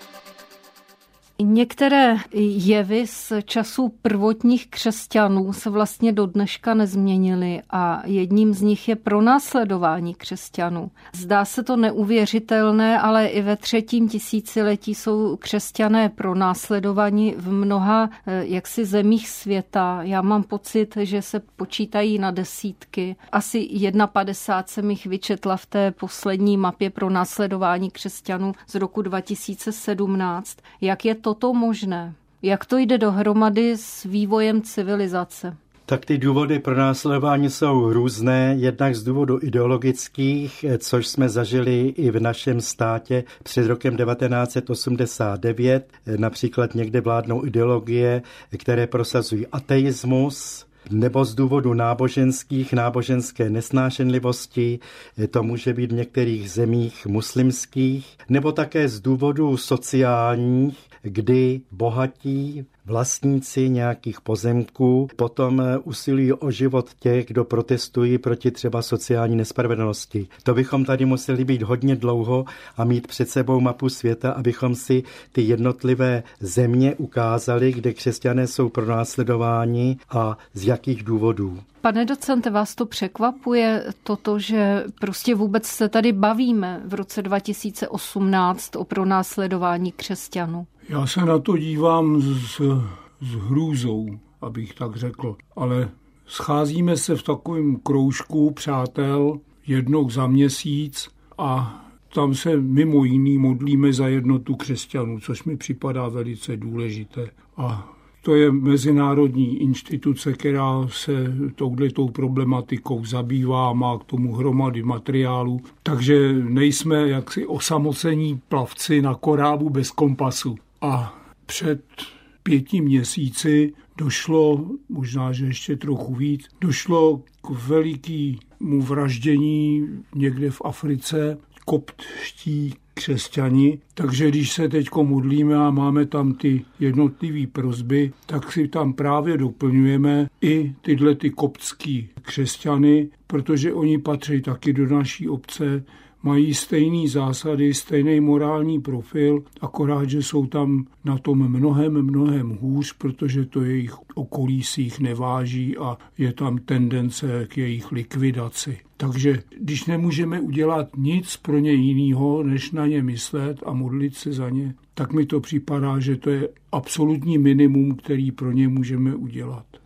Některé jevy z časů prvotních křesťanů se vlastně do dneška nezměnily a jedním z nich je pronásledování křesťanů. Zdá se to neuvěřitelné, ale i ve třetím tisíciletí jsou křesťané pronásledovaní v mnoha jaksi zemích světa. Já mám pocit, že se počítají na desítky. Asi padesát jsem jich vyčetla v té poslední mapě pronásledování křesťanů z roku dva tisíce sedmnáct. Jak je toto možné? Jak to jde dohromady s vývojem civilizace? Tak ty důvody pro následování jsou různé, jednak z důvodu ideologických, což jsme zažili i v našem státě před rokem devatenáct set osmdesát devět. Například někde vládnou ideologie, které prosazují ateismus, nebo z důvodu náboženských, náboženské nesnášenlivosti, to může být v některých zemích muslimských, nebo také z důvodu sociálních, kdy bohatí vlastníci nějakých pozemků potom usilují o život těch, kdo protestují proti třeba sociální nespravedlnosti. To bychom tady museli být hodně dlouho a mít před sebou mapu světa, abychom si ty jednotlivé země ukázali, kde křesťané jsou pronásledováni a z jakých důvodů. Pane docente, vás to překvapuje toto, že prostě vůbec se tady bavíme v roce dva tisíce osmnáct o pronásledování křesťanů? Já se na to dívám s, s hrůzou, abych tak řekl, ale scházíme se v takovém kroužku přátel jednou za měsíc a tam se mimo jiný modlíme za jednotu křesťanů, což mi připadá velice důležité. A to je mezinárodní instituce, která se touhletou problematikou zabývá, má k tomu hromady materiálu, takže nejsme jaksi osamocení plavci na korábu bez kompasu. A před pěti měsíci došlo, možná, že ještě trochu víc, došlo k velikému vraždění někde v Africe, koptští křesťani, takže když se teďko modlíme a máme tam ty jednotlivé prosby, tak si tam právě doplňujeme i tyhle ty koptský křesťany, protože oni patří taky do naší obce, mají stejné zásady, stejný morální profil, akorát, že jsou tam na tom mnohem, mnohem hůř, protože to jejich okolí si jich neváží a je tam tendence k jejich likvidaci. Takže když nemůžeme udělat nic pro ně jiného, než na ně myslet a modlit se za ně, tak mi to připadá, že to je absolutní minimum, který pro ně můžeme udělat.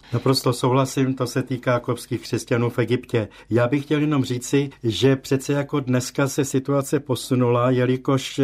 Naprosto souhlasím, to se týká koptských křesťanů v Egyptě. Já bych chtěl jenom říci, že přece jako dneska se situace posunula, jelikož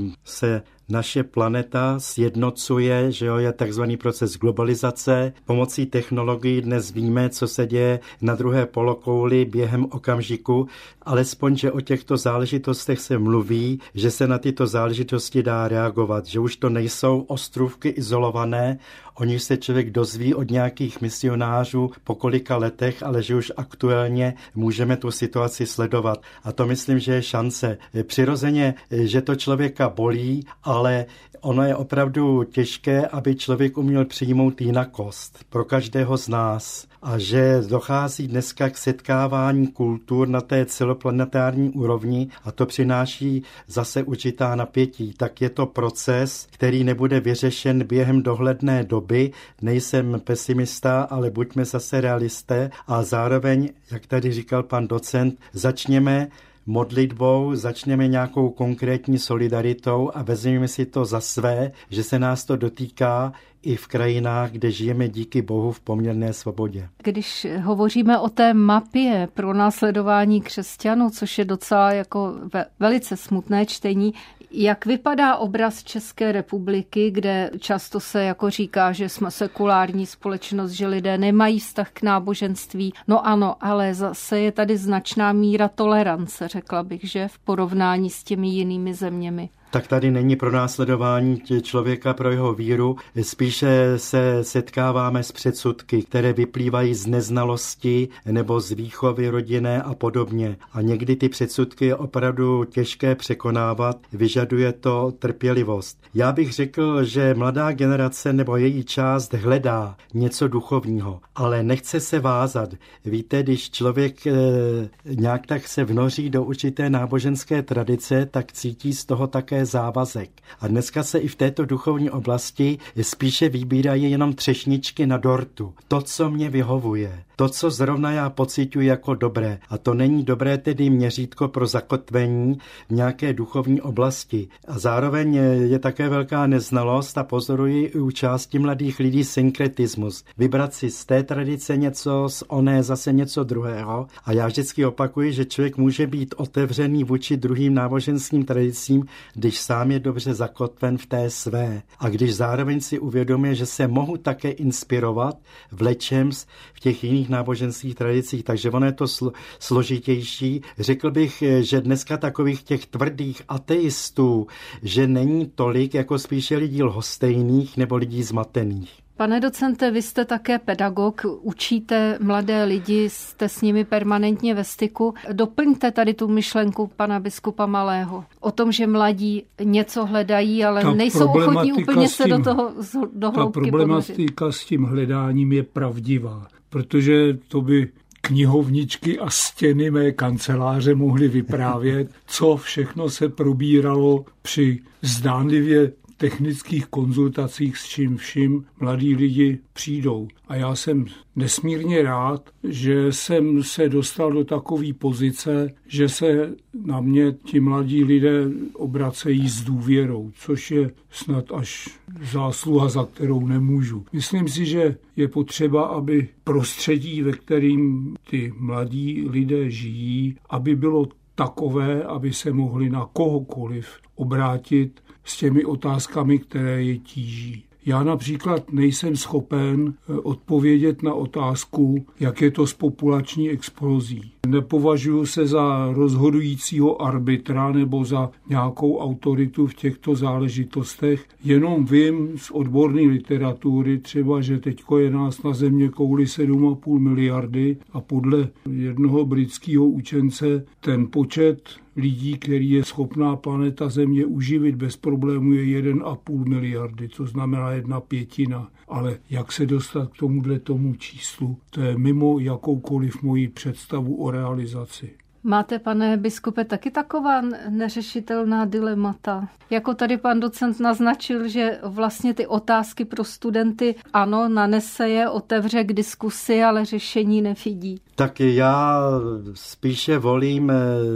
se naše planeta sjednocuje, že jo, je takzvaný proces globalizace. Pomocí technologií dnes víme, co se děje na druhé polokouli během okamžiku, alespoň, že o těchto záležitostech se mluví, že se na tyto záležitosti dá reagovat, že už to nejsou ostrůvky izolované, o nich se člověk dozví od nějakých misionářů po kolika letech, ale že už aktuálně můžeme tu situaci sledovat. A to myslím, že je šance. Přirozeně, že to člověka bolí, ale ono je opravdu těžké, aby člověk uměl přijmout jinakost pro každého z nás. A že dochází dneska k setkávání kultur na té celoplanetární úrovni a to přináší zase určitá napětí. Tak je to proces, který nebude vyřešen během dohledné doby. Nejsem pesimista, ale buďme zase realisté a zároveň, jak tady říkal pan docent, začněme modlitbou, začneme nějakou konkrétní solidaritou a vezmeme si to za své, že se nás to dotýká i v krajinách, kde žijeme díky Bohu v poměrné svobodě. Když hovoříme o té mapě pro následování křesťanů, což je docela jako velice smutné čtení, jak vypadá obraz České republiky, kde často se jako říká, že jsme sekulární společnost, že lidé nemají vztah k náboženství. No ano, ale zase je tady značná míra tolerance, řekla bych, že v porovnání s těmi jinými zeměmi. Tak tady není pronásledování člověka pro jeho víru, spíše se setkáváme s předsudky, které vyplývají z neznalosti nebo z výchovy rodinné a podobně. A někdy ty předsudky je opravdu těžké překonávat, vyžaduje to trpělivost. Já bych řekl, že mladá generace nebo její část hledá něco duchovního, ale nechce se vázat. Víte, když člověk e, nějak tak se vnoří do určité náboženské tradice, tak cítí z toho také závazek. A dneska se i v této duchovní oblasti spíše vybírají jenom třešničky na dortu. To, co mě vyhovuje. To, co zrovna já pociťuji jako dobré. A to není dobré tedy měřítko pro zakotvení v nějaké duchovní oblasti. A zároveň je také velká neznalost a pozoruji i u části mladých lidí synkretismus. Vybrat si z té tradice něco, z oné zase něco druhého. A já vždycky opakuji, že člověk může být otevřený vůči druhým náboženským tradicím, když sám je dobře zakotven v té své. A když zároveň si uvědomuje, že se mohu také inspirovat v lečems v těch jiných náboženských tradicích, takže ono je to sl- složitější. Řekl bych, že dneska takových těch tvrdých ateistů, že není tolik, jako spíše lidí lhostejných nebo lidí zmatených. Pane docente, vy jste také pedagog, učíte mladé lidi, jste s nimi permanentně ve styku. Doplňte tady tu myšlenku pana biskupa Malého o tom, že mladí něco hledají, ale ta nejsou ochotní úplně tím, se do toho do hloubky Ta problematika ponořit. S tím hledáním je pravdivá, protože to by knihovničky a stěny mé kanceláře mohly vyprávět, co všechno se probíralo při zdánlivě technických konzultacích, s čím vším mladí lidi přijdou. A já jsem nesmírně rád, že jsem se dostal do takové pozice, že se na mě ti mladí lidé obracejí s důvěrou, což je snad až zásluha, za kterou nemůžu. Myslím si, že je potřeba, aby prostředí, ve kterým ty mladí lidé žijí, aby bylo takové, aby se mohli na kohokoliv obrátit s těmi otázkami, které je tíží. Já například nejsem schopen odpovědět na otázku, jak je to s populační explozí. Nepovažuji se za rozhodujícího arbitra nebo za nějakou autoritu v těchto záležitostech. Jenom vím z odborné literatury třeba, že teďko je nás na země kouli sedm a půl miliardy a podle jednoho britského učence ten počet lidí, který je schopná planeta Země uživit bez problému, je jeden a půl miliardy, co znamená jedna pětina. Ale jak se dostat k tomuhle tomu číslu, to je mimo jakoukoliv moji představu o realizaci. Máte, pane biskupe, taky taková neřešitelná dilemata? Jako tady pan docent naznačil, že vlastně ty otázky pro studenty, ano, nanese je, otevře k diskusi, ale řešení nevidí. Tak já spíše volím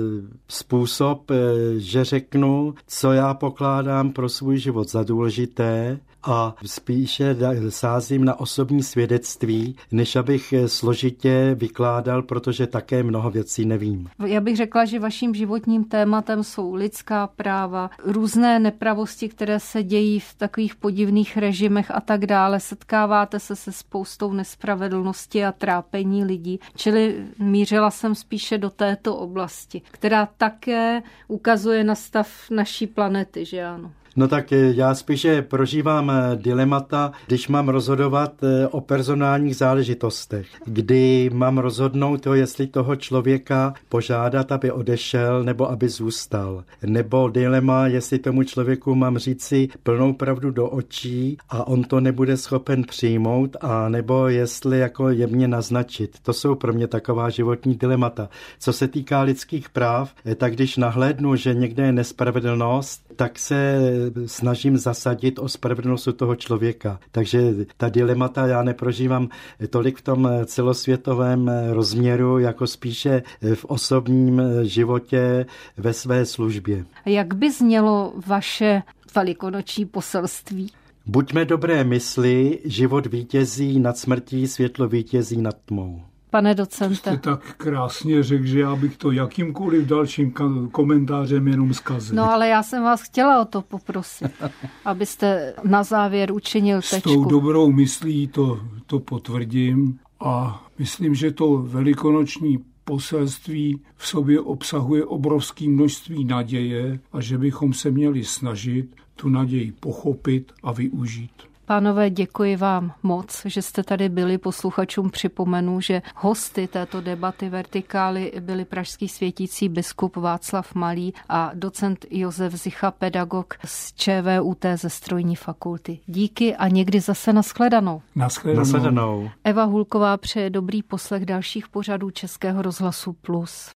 způsob, že řeknu, co já pokládám pro svůj život za důležité, a spíše sázím na osobní svědectví, než abych složitě vykládal, protože také mnoho věcí nevím. Já bych řekla, že vaším životním tématem jsou lidská práva, různé nepravosti, které se dějí v takových podivných režimech a tak dále. Setkáváte se se spoustou nespravedlnosti a trápení lidí. Čili mířila jsem spíše do této oblasti, která také ukazuje na stav naší planety, že ano? No tak já spíše prožívám dilemata, když mám rozhodovat o personálních záležitostech, kdy mám rozhodnout to, jestli toho člověka požádat, aby odešel nebo aby zůstal. Nebo dilema, jestli tomu člověku mám říci plnou pravdu do očí a on to nebude schopen přijmout, a nebo jestli jako jemně naznačit. To jsou pro mě taková životní dilemata. Co se týká lidských práv, tak když nahlédnu, že někde je nespravedlnost, tak se snažím zasadit o spravedlnost toho člověka. Takže ta dilemata já neprožívám tolik v tom celosvětovém rozměru, jako spíše v osobním životě ve své službě. Jak by znělo vaše velikonoční poselství? Buďme dobré mysli, život vítězí nad smrtí, světlo vítězí nad tmou. Pane docente. Jste tak krásně řekl, že já bych to jakýmkoliv dalším komentářem jenom zkazil. No ale já jsem vás chtěla o to poprosit, abyste na závěr učinil tečku. S tou dobrou myslí to, to potvrdím a myslím, že to velikonoční poselství v sobě obsahuje obrovské množství naděje a že bychom se měli snažit tu naději pochopit a využít. Pánové, děkuji vám moc, že jste tady byli. Posluchačům připomenu, že hosty této debaty Vertikály byli pražský světící biskup Václav Malý a docent Josef Zicha, pedagog z ČVUT ze strojní fakulty. Díky a někdy zase nashledanou. Nashledanou. Nashledanou. Eva Hulková přeje dobrý poslech dalších pořadů Českého rozhlasu Plus.